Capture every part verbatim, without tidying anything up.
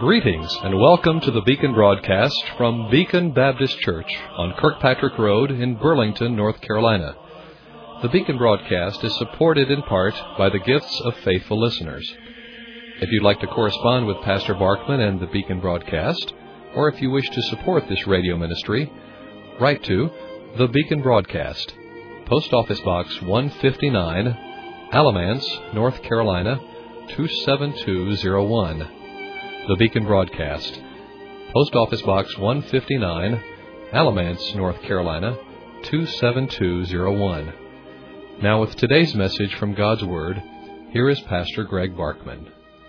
Greetings and welcome to the Beacon broadcast from Beacon Baptist Church on Kirkpatrick Road in Burlington, North Carolina. The Beacon broadcast is supported in part by the gifts of faithful listeners. If you'd like to correspond with Pastor Barkman and the Beacon broadcast, or if you wish to support this radio ministry, write to The Beacon Broadcast, Post Office Box one fifty-nine, Alamance, North Carolina, two seven two zero one. The Beacon Broadcast, Post Office Box one fifty-nine, Alamance, North Carolina, two seven two zero one. Now with today's message from God's Word, here is Pastor Greg Barkman.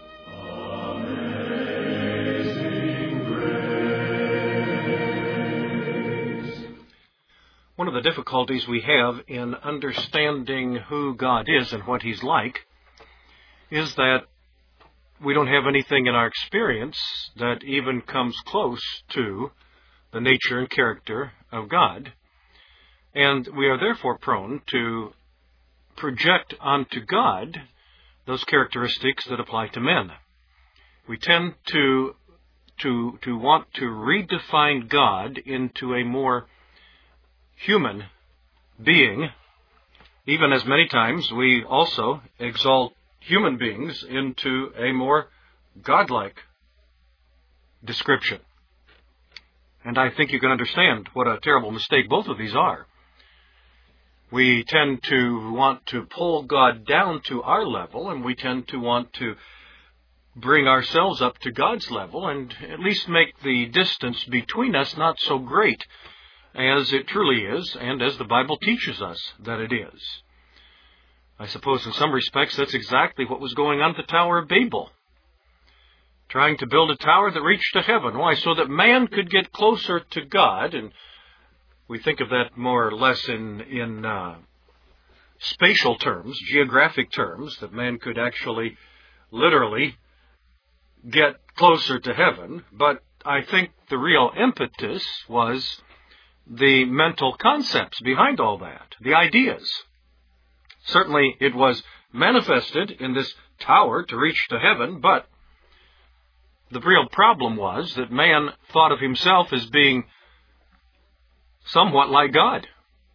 One of the difficulties we have in understanding who God is and what He's like is that we don't have anything in our experience that even comes close to the nature and character of God. And we are therefore prone to project onto God those characteristics that apply to men. We tend to, to, to want to redefine God into a more human being, even as many times we also exalt human beings into a more godlike description. And I think you can understand what a terrible mistake both of these are. We tend to want to pull God down to our level, and we tend to want to bring ourselves up to God's level and at least make the distance between us not so great as it truly is, and as the Bible teaches us that it is. I suppose in some respects that's exactly what was going on at the Tower of Babel. Trying to build a tower that reached to heaven. Why? So that man could get closer to God. And we think of that more or less in, in uh, spatial terms, geographic terms, that man could actually literally get closer to heaven. But I think the real impetus was the mental concepts behind all that, the ideas. Certainly it was manifested in this tower to reach to heaven, but the real problem was that man thought of himself as being somewhat like God.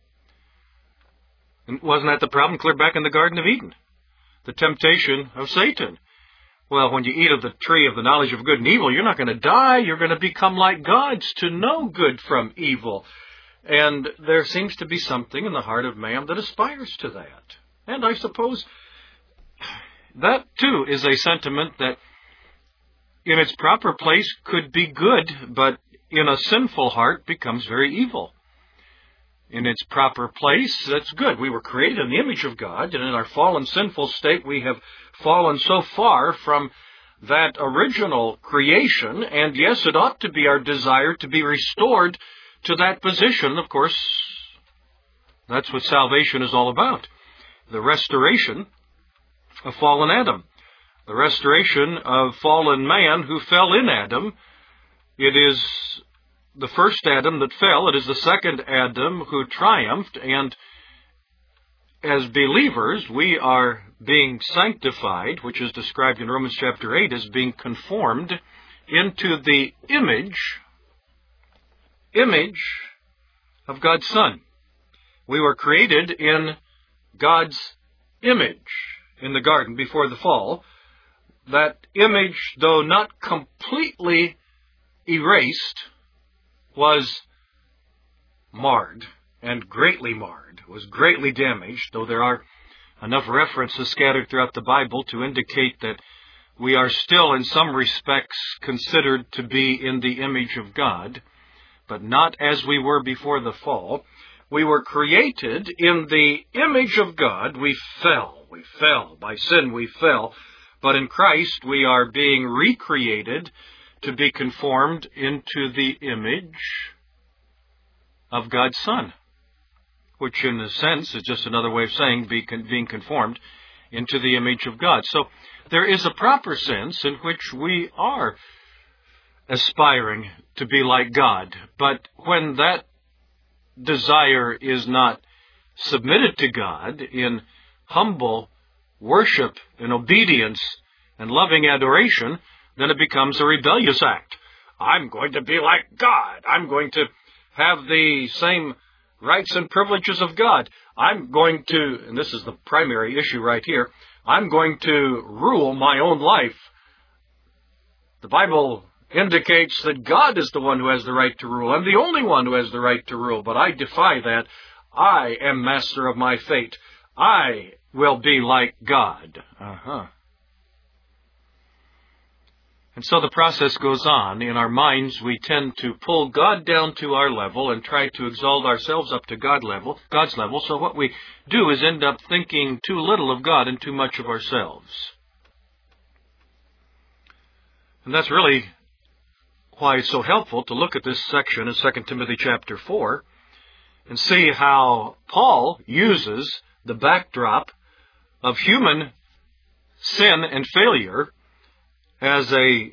And wasn't that the problem clear back in the Garden of Eden? The temptation of Satan. Well, when you eat of the tree of the knowledge of good and evil, you're not going to die. You're going to become like gods to know good from evil. And there seems to be something in the heart of man that aspires to that. And I suppose that, too, is a sentiment that in its proper place could be good, but in a sinful heart becomes very evil. In its proper place, that's good. We were created in the image of God, and in our fallen sinful state we have fallen so far from that original creation, and yes, it ought to be our desire to be restored to that position. Of course, that's what salvation is all about. The restoration of fallen Adam. The restoration of fallen man who fell in Adam. It is the first Adam that fell. It is the second Adam who triumphed. And as believers, we are being sanctified, which is described in Romans chapter eight as being conformed into the image image of God's Son. We were created in God's image in the garden before the fall. That image, though not completely erased, was marred, and greatly marred, was greatly damaged, though there are enough references scattered throughout the Bible to indicate that we are still in some respects considered to be in the image of God, but not as we were before the fall. We were created in the image of God. We fell. We fell. By sin we fell. But in Christ we are being recreated to be conformed into the image of God's Son, which in a sense is just another way of saying be con- being conformed into the image of God. So there is a proper sense in which we are aspiring to be like God. But when that desire is not submitted to God in humble worship and obedience and loving adoration, then it becomes a rebellious act. I'm going to be like God. I'm going to have the same rights and privileges of God. I'm going to, and this is the primary issue right here, I'm going to rule my own life. The Bible indicates that God is the one who has the right to rule. I'm the only one who has the right to rule, but I defy that. I am master of my fate. I will be like God. Uh-huh. And so the process goes on. In our minds, we tend to pull God down to our level and try to exalt ourselves up to God level, God's level. So what we do is end up thinking too little of God and too much of ourselves. And that's really why it's so helpful to look at this section in Second Timothy chapter four and see how Paul uses the backdrop of human sin and failure as a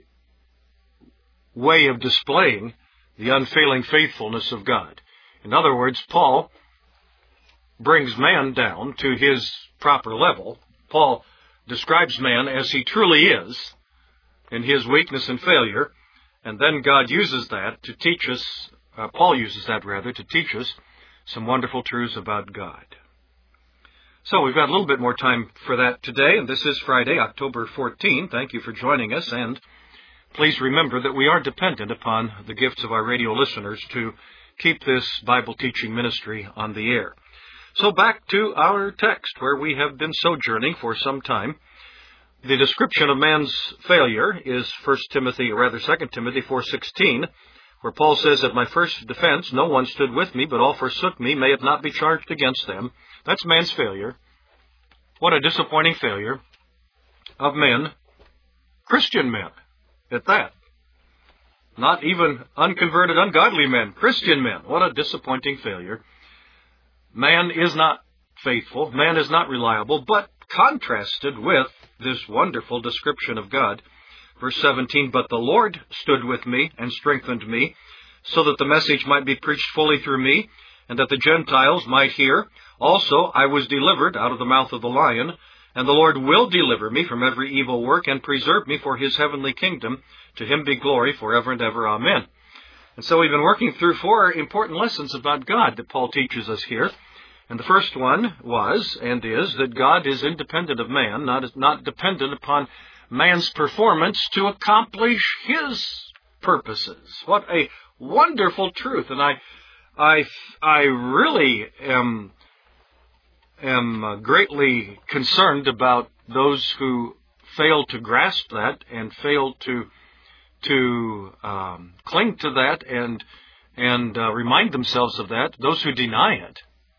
way of displaying the unfailing faithfulness of God. In other words, Paul brings man down to his proper level. Paul describes man as he truly is in his weakness and failure, and then God uses that to teach us, uh, Paul uses that rather, to teach us some wonderful truths about God. So we've got a little bit more time for that today, and this is Friday, October fourteenth. Thank you for joining us, and please remember that we are dependent upon the gifts of our radio listeners to keep this Bible teaching ministry on the air. So back to our text, where we have been sojourning for some time. The description of man's failure is First Timothy, or rather Second Timothy four sixteen, where Paul says, "At my first defense no one stood with me, but all forsook me. May it not be charged against them." That's man's failure. What a disappointing failure of men, Christian men, at that. Not even unconverted, ungodly men, Christian men. What a disappointing failure. Man is not faithful. Man is not reliable, but contrasted with this wonderful description of God. Verse seventeen, "But the Lord stood with me and strengthened me, so that the message might be preached fully through me, and that the Gentiles might hear. Also I was delivered out of the mouth of the lion, and the Lord will deliver me from every evil work and preserve me for his heavenly kingdom. To him be glory forever and ever. Amen." And so we've been working through four important lessons about God that Paul teaches us here. And the first one was, and is, that God is independent of man, not, not dependent upon man's performance to accomplish his purposes. What a wonderful truth. And I I, I really am, am greatly concerned about those who fail to grasp that and fail to to um, cling to that and and uh, remind themselves of that, those who deny it.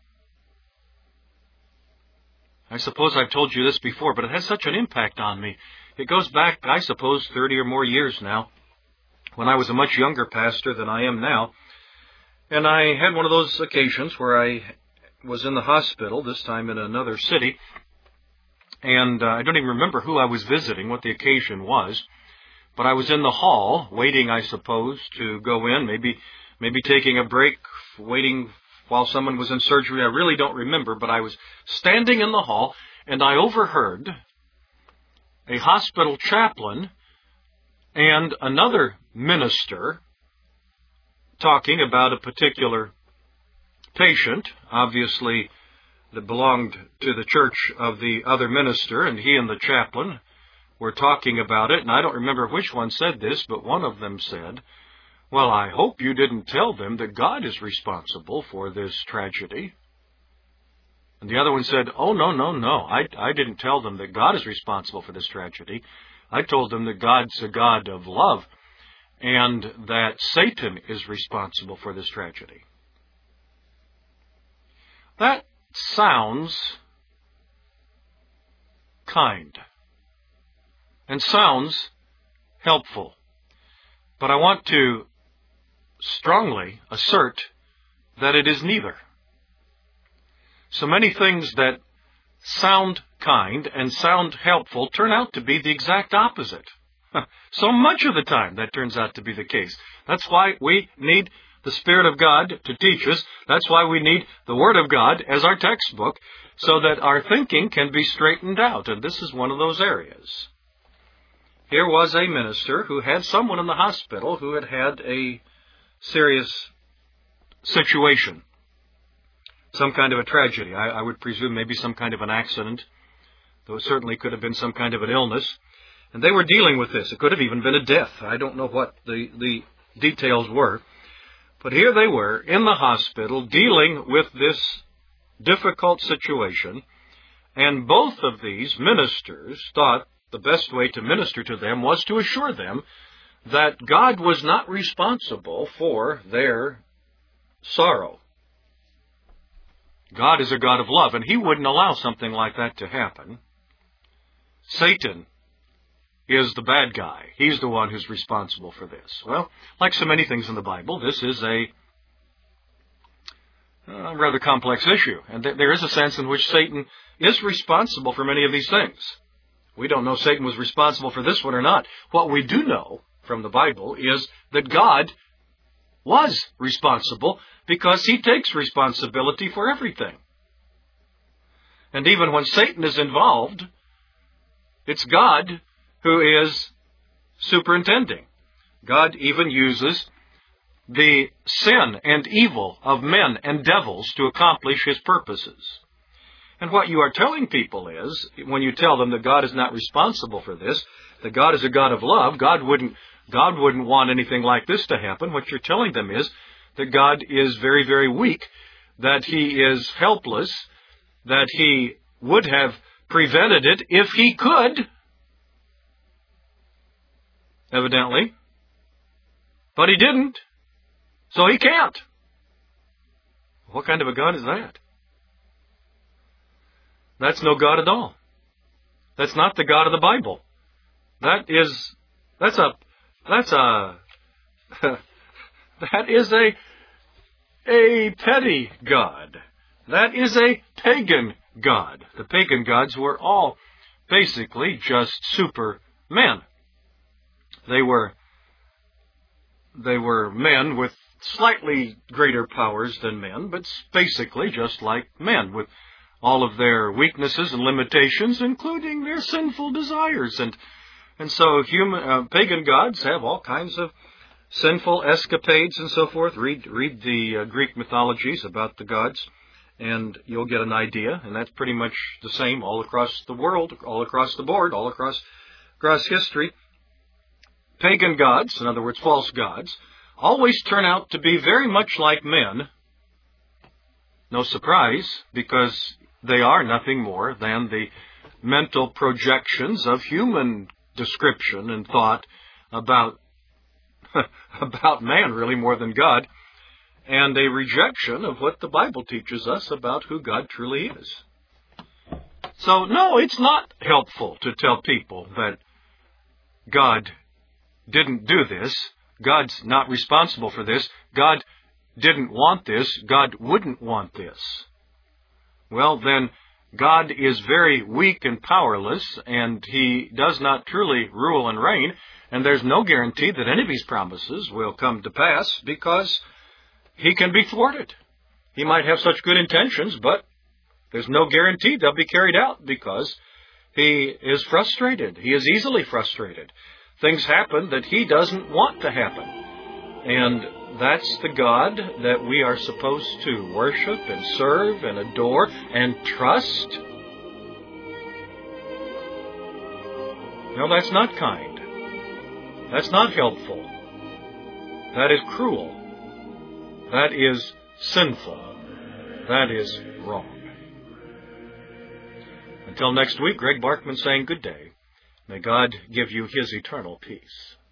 I suppose I've told you this before, but it has such an impact on me. It goes back, I suppose, thirty or more years now, when I was a much younger pastor than I am now. And I had one of those occasions where I was in the hospital, this time in another city, and uh, I don't even remember who I was visiting, what the occasion was, but I was in the hall, waiting, I suppose, to go in, maybe maybe taking a break, waiting while someone was in surgery. I really don't remember, but I was standing in the hall, and I overheard a hospital chaplain and another minister talking about a particular patient, obviously that belonged to the church of the other minister, and he and the chaplain were talking about it, and I don't remember which one said this, but one of them said, "Well, I hope you didn't tell them that God is responsible for this tragedy." And the other one said, "Oh, no, no, no, I, I didn't tell them that God is responsible for this tragedy. I told them that God's a God of love, and that Satan is responsible for this tragedy." That sounds kind and sounds helpful, but I want to strongly assert that it is neither. So many things that sound kind and sound helpful turn out to be the exact opposite. So much of the time that turns out to be the case. That's why we need the Spirit of God to teach us. That's why we need the Word of God as our textbook, so that our thinking can be straightened out. And this is one of those areas. here was a minister who had someone in the hospital who had had a serious situation, some kind of a tragedy. I, I would presume maybe some kind of an accident, though it certainly could have been some kind of an illness. And they were dealing with this. It could have even been a death. I don't know what the, the details were. But here they were in the hospital dealing with this difficult situation. And both of these ministers thought the best way to minister to them was to assure them that God was not responsible for their sorrow. God is a God of love, and He wouldn't allow something like that to happen. Satan is the bad guy. He's the one who's responsible for this. Well, like so many things in the Bible, this is a uh, rather complex issue. And th- there is a sense in which Satan is responsible for many of these things. We don't know if Satan was responsible for this one or not. What we do know from the Bible is that God was responsible because He takes responsibility for everything. And even when Satan is involved, it's God who is superintending. God even uses the sin and evil of men and devils to accomplish His purposes. And what you are telling people is, when you tell them that God is not responsible for this, that God is a God of love, God wouldn't, God wouldn't want anything like this to happen. What you're telling them is that God is very, very weak, that He is helpless, that He would have prevented it if He could, evidently, but He didn't, so He can't. What kind of a God is that? That's no God at all. That's not the God of the Bible. That is, that's a, that's a, that is a, a petty God. That is a pagan God. The pagan gods were all basically just supermen. They were, they were men with slightly greater powers than men, but basically just like men, with all of their weaknesses and limitations, including their sinful desires. And and so human uh, pagan gods have all kinds of sinful escapades and so forth. Read read the uh, Greek mythologies about the gods, and you'll get an idea. And that's pretty much the same all across the world, all across the board, all across across history. Pagan gods, in other words, false gods, always turn out to be very much like men. No surprise, because they are nothing more than the mental projections of human description and thought about, about man, really more than God, and a rejection of what the Bible teaches us about who God truly is. So, no, it's not helpful to tell people that God didn't do this, God's not responsible for this, God didn't want this, God wouldn't want this. Well, then, God is very weak and powerless, and He does not truly rule and reign, and there's no guarantee that any of His promises will come to pass because He can be thwarted. He might have such good intentions, but there's no guarantee they'll be carried out because He is frustrated. He is easily frustrated. Things happen that He doesn't want to happen. And that's the God that we are supposed to worship and serve and adore and trust. No, that's not kind. That's not helpful. That is cruel. That is sinful. That is wrong. Until next week, Greg Barkman saying good day. May God give you His eternal peace.